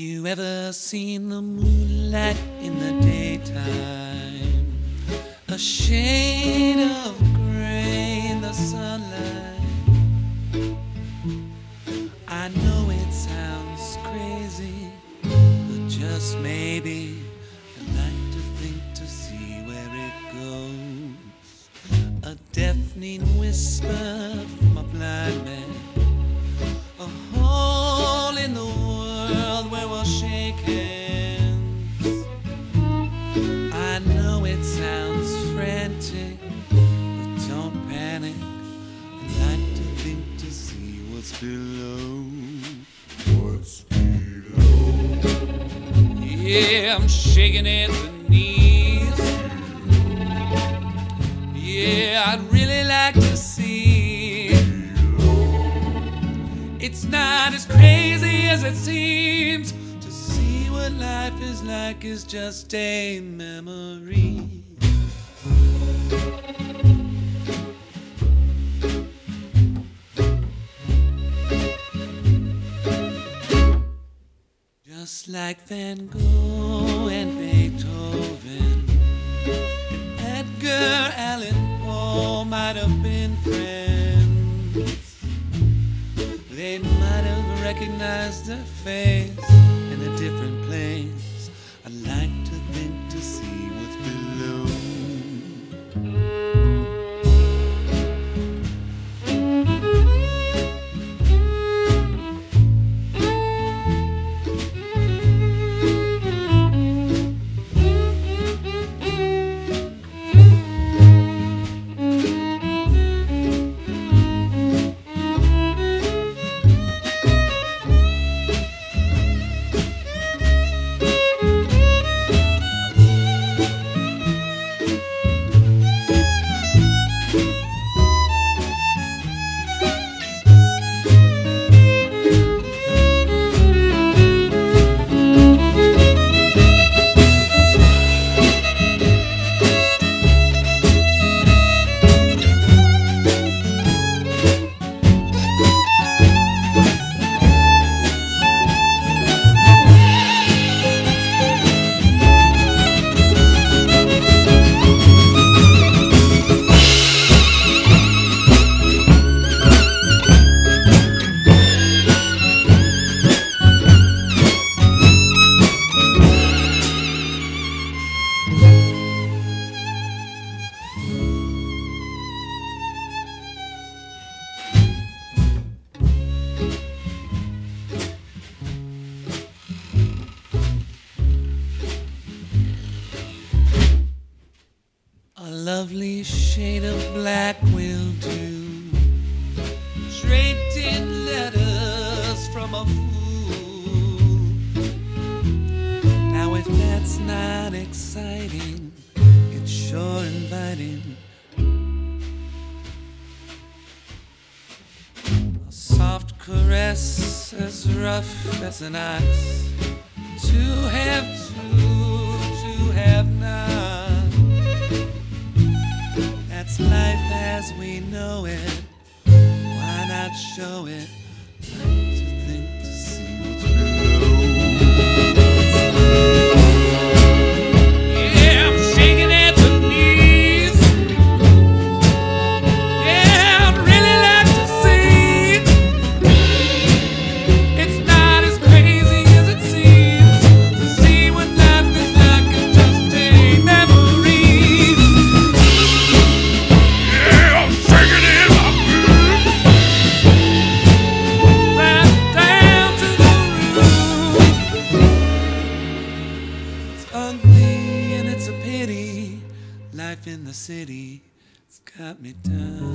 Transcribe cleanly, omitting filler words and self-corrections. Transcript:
you ever seen the moonlight in the daytime? A shade of gray in the sunlight. I know it sounds crazy, but just maybe I'd like to think to see where it goes. A deafening whisper from a blind man. A hole in the world where we'll shake hands. I know it sounds frantic, but don't panic. I'd like to think to see what's below. What's below? Yeah, I'm shaking at the knees. Yeah, I'd really like to see. It's not as crazy as it seems. To see what life is like is just a memory. Just like Van Gogh and Beethoven and Edgar Allan Poe might have been friends. They might have recognized their face in a different place. I'd like to think to see what's below. A lovely shade of black will do, draped in letters from a fool. Now if that's not exciting, it's sure inviting. A soft caress as rough as an ox. To have two, to have none. That's life as we know it. Why not show it? Like to think to see what's below. Yeah, I'm shaking at the knees. Yeah, I'd really like to see. It's not as crazy as it seems. To see what life is like is just a memory. Ugly and it's a pity. Life in the city, it's got me down.